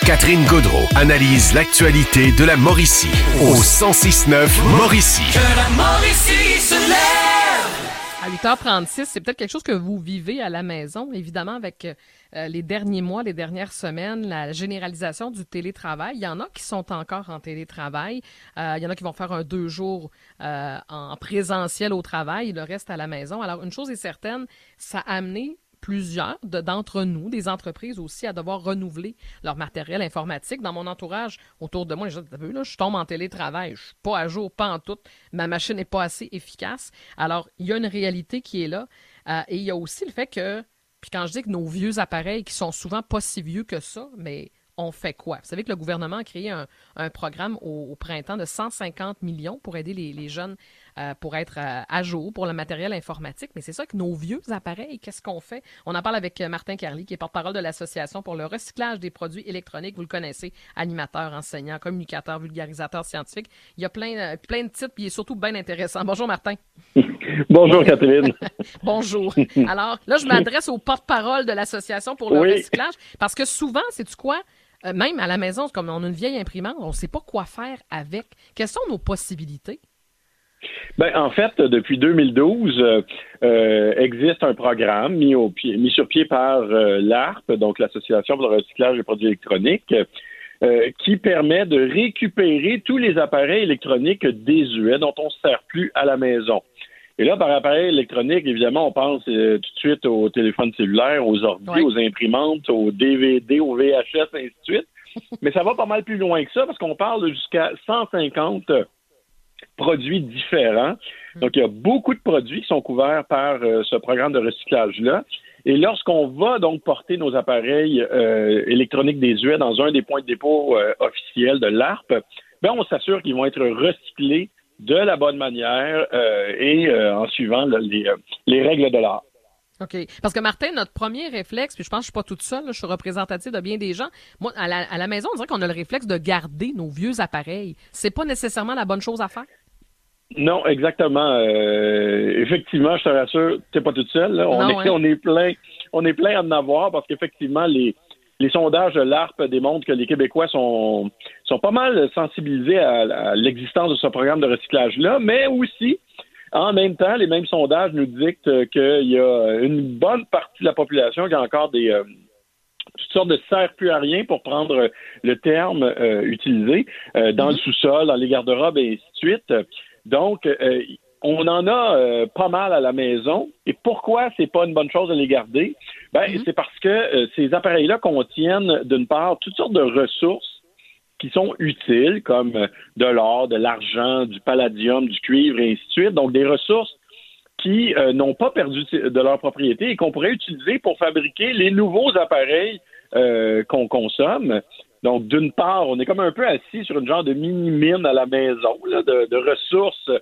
Catherine Gaudreault analyse l'actualité de la Mauricie au 106.9 Mauricie. Que la Mauricie se lève! À 8h36, c'est peut-être quelque chose que vous vivez à la maison, évidemment, avec les derniers mois, les dernières semaines, la généralisation du télétravail. Il y en a qui sont encore en télétravail. Il y en a qui vont faire 2 jours en présentiel au travail, le reste à la maison. Alors, une chose est certaine, ça a amené plusieurs d'entre nous, des entreprises aussi, à devoir renouveler leur matériel informatique. Dans mon entourage, autour de moi, les gens disent, là, je tombe en télétravail, je suis pas à jour, pas en tout, ma machine n'est pas assez efficace. Alors, il y a une réalité qui est là. Et il y a aussi le fait que, puis quand je dis que nos vieux appareils, qui sont souvent pas si vieux que ça, mais on fait quoi? Vous savez que le gouvernement a créé un programme au printemps de 150 millions pour aider les jeunes pour être à jour pour le matériel informatique. Mais c'est ça que nos vieux appareils, qu'est-ce qu'on fait? On en parle avec Martin Carly, qui est porte-parole de l'Association pour le recyclage des produits électroniques. Vous le connaissez, animateur, enseignant, communicateur, vulgarisateur scientifique. Il y a plein de titres, puis il est surtout bien intéressant. Bonjour, Martin. Bonjour, Catherine. Bonjour. Alors, là, je m'adresse au porte-parole de l'Association pour le recyclage, parce que souvent, sais-tu quoi? Même à la maison, comme on a une vieille imprimante, on ne sait pas quoi faire avec. Quelles sont nos possibilités? Ben, en fait, depuis 2012, existe un programme mis sur pied par l'ARP, donc l'Association pour le recyclage des produits électroniques, qui permet de récupérer tous les appareils électroniques désuets dont on ne se sert plus à la maison. Et là, par appareil électronique, évidemment, on pense tout de suite aux téléphones cellulaires, aux ordi, aux imprimantes, aux DVD, aux VHS, ainsi de suite. Mais ça va pas mal plus loin que ça, parce qu'on parle jusqu'à 150 produits différents. Donc, il y a beaucoup de produits qui sont couverts par ce programme de recyclage-là. Et lorsqu'on va donc porter nos appareils électroniques désuets dans un des points de dépôt officiels de l'ARP, ben on s'assure qu'ils vont être recyclés de la bonne manière et en suivant les règles de l'art. OK. Parce que Martin, notre premier réflexe, puis je pense que je suis pas toute seule, là, je suis représentative de bien des gens. Moi, à la maison, on dirait qu'on a le réflexe de garder nos vieux appareils. C'est pas nécessairement la bonne chose à faire? Non, exactement. Effectivement, je te rassure, t'es pas toute seule. Là. On est plein à en avoir parce qu'effectivement, les sondages de l'ARP démontrent que les Québécois sont pas mal sensibilisés à l'existence de ce programme de recyclage-là, mais aussi, en même temps, les mêmes sondages nous dictent qu'il y a une bonne partie de la population qui a encore toutes sortes de sert plus à rien pour prendre le terme utilisé dans le sous-sol, dans les garde-robes et ainsi de suite. Donc, on en a pas mal à la maison. Et pourquoi c'est pas une bonne chose de les garder? C'est parce que ces appareils-là contiennent, d'une part, toutes sortes de ressources qui sont utiles, comme de l'or, de l'argent, du palladium, du cuivre, et ainsi de suite. Donc, des ressources qui n'ont pas perdu de leur propriété et qu'on pourrait utiliser pour fabriquer les nouveaux appareils qu'on consomme. Donc, d'une part, on est comme un peu assis sur une genre de mini-mine à la maison, là, de ressources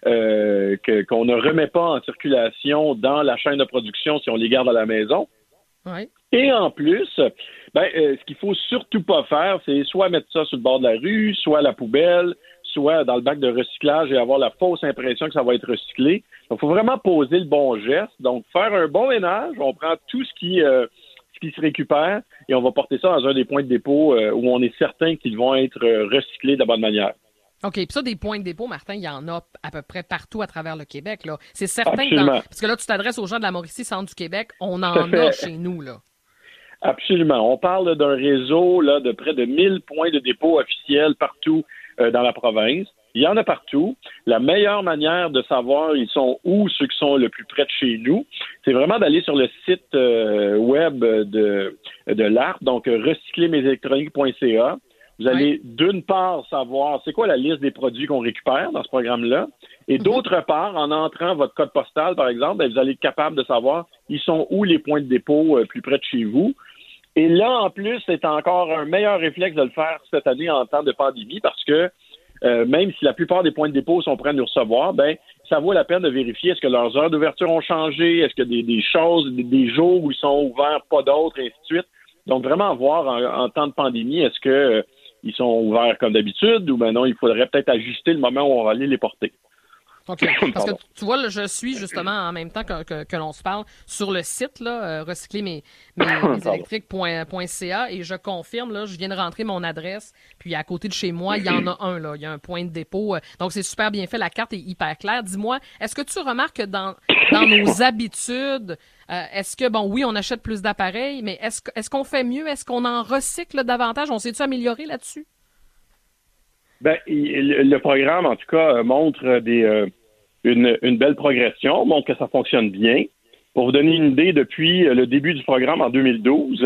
qu'on ne remet pas en circulation dans la chaîne de production si on les garde à la maison. Oui. Et en plus, ce qu'il faut surtout pas faire, c'est soit mettre ça sur le bord de la rue, soit à la poubelle, soit dans le bac de recyclage et avoir la fausse impression que ça va être recyclé. Donc, il faut vraiment poser le bon geste. Donc, faire un bon ménage, on prend tout ce qui se récupère et on va porter ça dans un des points de dépôt où on est certain qu'ils vont être recyclés de la bonne manière. OK. Puis ça, des points de dépôt, Martin, il y en a à peu près partout à travers le Québec, là. C'est certain Absolument. parce que là, tu t'adresses aux gens de la Mauricie, centre du Québec, on en a chez nous, là. Absolument. On parle d'un réseau là, de près de 1000 points de dépôt officiels partout dans la province. Il y en a partout. La meilleure manière de savoir ils sont où, ceux qui sont le plus près de chez nous, c'est vraiment d'aller sur le site web de l'ARP, donc recyclermesélectroniques.ca. Vous allez d'une part savoir c'est quoi la liste des produits qu'on récupère dans ce programme-là, et d'autre part, en entrant votre code postal, par exemple, vous allez être capable de savoir ils sont où les points de dépôt plus près de chez vous. Et là, en plus, c'est encore un meilleur réflexe de le faire cette année en temps de pandémie parce que même si la plupart des points de dépôt sont prêts à nous recevoir, ça vaut la peine de vérifier est-ce que leurs heures d'ouverture ont changé, est-ce que des choses, des jours où ils sont ouverts, pas d'autres, et ainsi de suite. Donc, vraiment voir en temps de pandémie, est-ce que ils sont ouverts comme d'habitude ou non, il faudrait peut-être ajuster le moment où on va aller les porter. OK. Parce que tu vois, là, je suis justement en même temps que l'on se parle sur le site, là, recycler mes électriques.ca et je confirme, là, je viens de rentrer mon adresse, puis à côté de chez moi, il y en a un, là. Il y a un point de dépôt. Donc, c'est super bien fait. La carte est hyper claire. Dis-moi, est-ce que tu remarques que dans nos habitudes, est-ce que, bon, oui, on achète plus d'appareils, mais est-ce qu'on fait mieux? Est-ce qu'on en recycle davantage? On s'est-tu amélioré là-dessus? Ben, le programme, en tout cas, montre une belle progression, montre que ça fonctionne bien. Pour vous donner une idée, depuis le début du programme en 2012,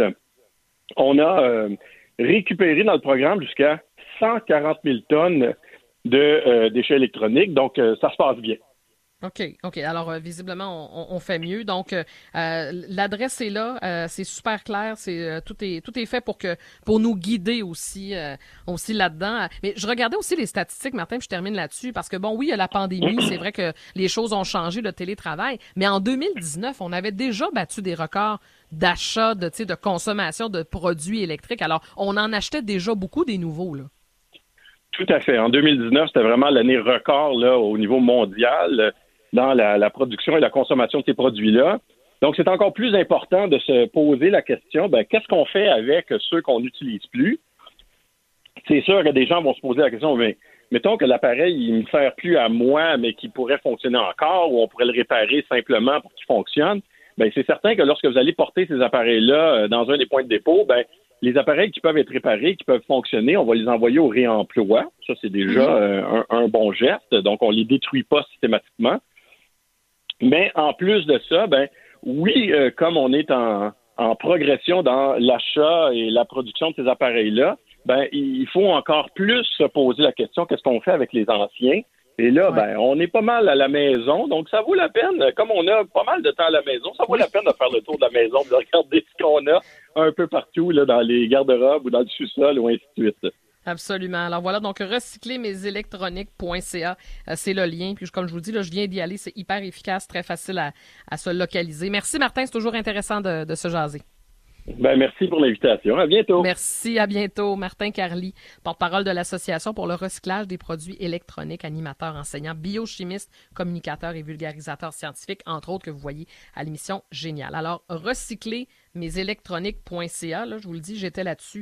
on a récupéré dans le programme jusqu'à 140 000 tonnes de déchets électroniques. Donc, ça se passe bien. OK. Alors, visiblement, on fait mieux. Donc, l'adresse est là. C'est super clair. Tout est fait pour nous guider aussi là-dedans. Mais je regardais aussi les statistiques, Martin, puis je termine là-dessus. Parce que, bon, oui, il y a la pandémie. C'est vrai que les choses ont changé, le télétravail. Mais en 2019, on avait déjà battu des records d'achat, de consommation de produits électriques. Alors, on en achetait déjà beaucoup des nouveaux, là. Tout à fait. En 2019, c'était vraiment l'année record là, au niveau mondial dans la production et la consommation de ces produits-là. Donc, c'est encore plus important de se poser la question, qu'est-ce qu'on fait avec ceux qu'on n'utilise plus? C'est sûr que des gens vont se poser la question, mais mettons que l'appareil, il ne sert plus à moi, mais qu'il pourrait fonctionner encore, ou on pourrait le réparer simplement pour qu'il fonctionne. C'est certain que lorsque vous allez porter ces appareils-là dans un des points de dépôt, les appareils qui peuvent être réparés, qui peuvent fonctionner, on va les envoyer au réemploi. Ça, c'est déjà un bon geste. Donc, on les détruit pas systématiquement. Mais en plus de ça, oui, comme on est en progression dans l'achat et la production de ces appareils-là, il faut encore plus se poser la question, qu'est-ce qu'on fait avec les anciens? Et là, on est pas mal à la maison, donc ça vaut la peine, comme on a pas mal de temps à la maison, ça vaut la peine de faire le tour de la maison, de regarder ce qu'on a un peu partout, là, dans les garde-robes ou dans le sous-sol ou ainsi de suite. Absolument. Alors voilà, donc recyclermesélectroniques.ca, c'est le lien. Puis comme je vous dis, là, je viens d'y aller, c'est hyper efficace, très facile à se localiser. Merci Martin, c'est toujours intéressant de se jaser. Merci pour l'invitation. À bientôt. Merci, à bientôt. Martin Carly, porte-parole de l'Association pour le recyclage des produits électroniques, animateur, enseignant, biochimiste, communicateur et vulgarisateur scientifique, entre autres, que vous voyez à l'émission Génial. Alors, recyclermesélectroniques.ca, là, je vous le dis, j'étais là-dessus.